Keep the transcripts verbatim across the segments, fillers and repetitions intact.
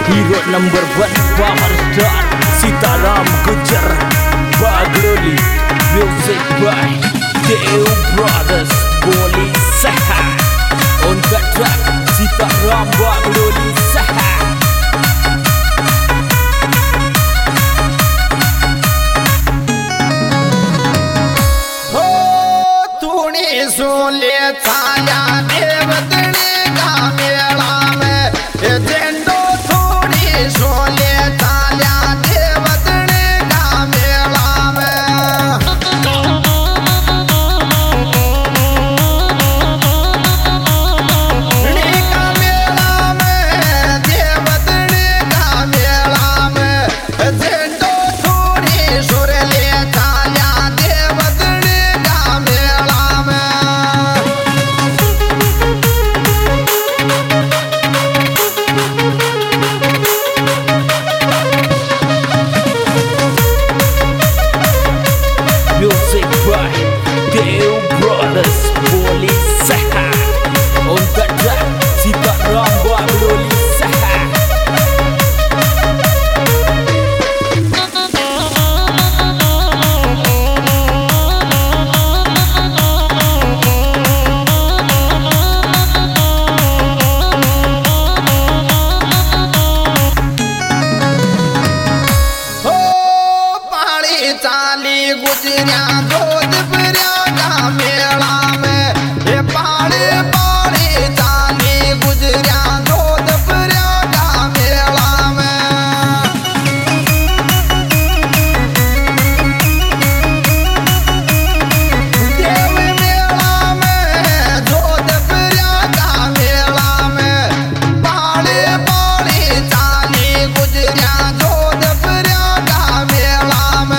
Hero number one power star Sitaram Gujar Bagloli. Music by Deo Brothers Boli Saha. On the track Sitaram Bagloli Saha. सोले थाया देवतने का मेला में झंडो थोड़ी सोले थाया देवतने का मेला में का मेला में देवतने का मेला में झंडो थोड़ी सोले थाया देवतने का मेला में Music by Deo Brothers Boli Saha. On the track Sitaram Bagloli Saha. चाली गुजरिया जोधपुरिया का मेला में ये पाड़े पाड़े चाली गुजरिया जोधपुरिया का मेला में देव मेला में जोधपुरिया का मेला में पाड़े पाड़े चाली गुजरिया जोधपुरिया का मेला में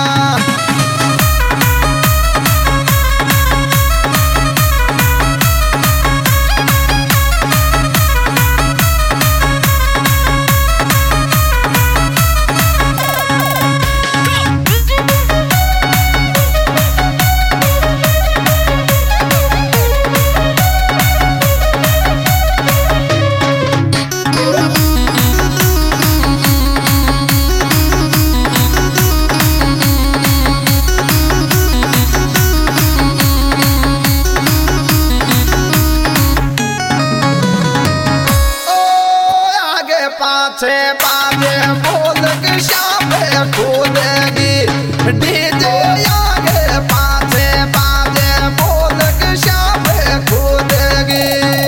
पाछे बाजे बोल के शाम कूदेगी डीजे आगे पाछे बाजे बोल के शाम कूदेगी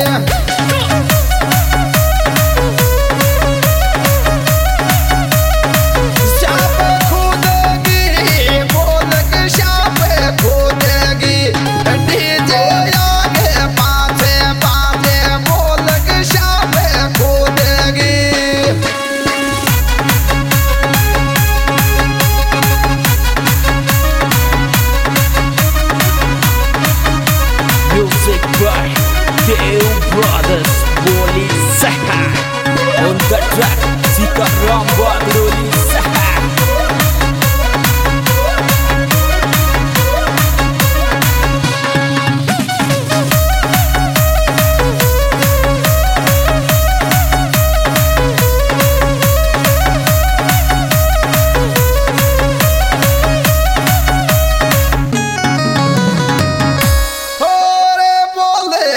शाम कूदेगी बोल के शाम कूदेगी डीजे आगे पाछे बाजे बोल के शाम कूदेगी Music by Deo Brothers Boli Saha. On the track Sitaram Bagloli Saha. बोले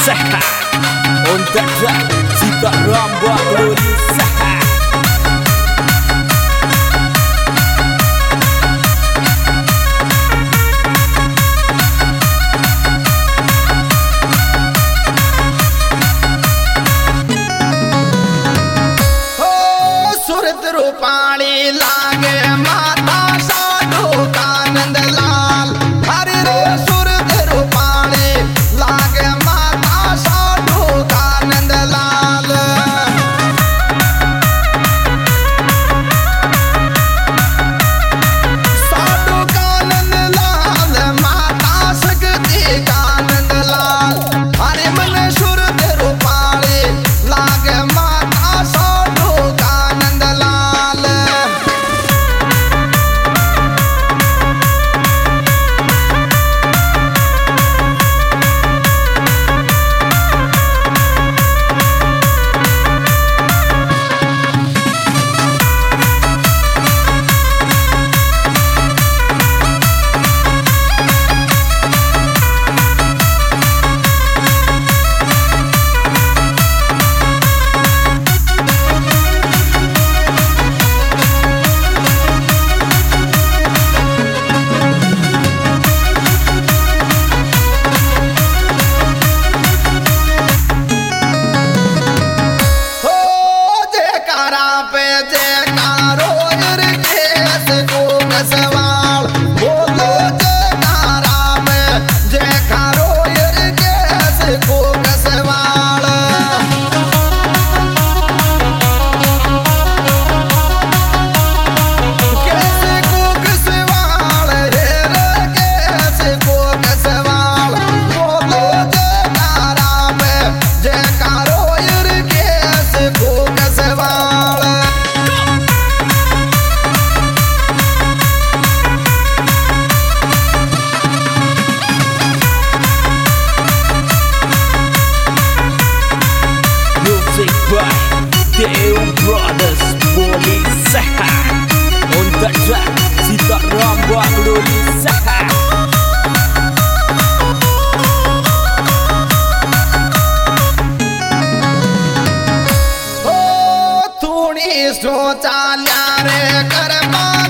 Saha. On the track, Sita Ramba Glory Saha. Rupani लागे माता साधु कानंद लाल हरे रे सुरत रूपाणी लागे माता साधु कानंद लाल साधु कानंद लाल माता शक्ति कानंद लाल हरे मन सुरत रूपाणी लागे माता साधु कानंद लाल Deo Brothers Boli Saha. On the track, Sita Ramba Glory Saha. ओ थोड़ी सोचा रे कर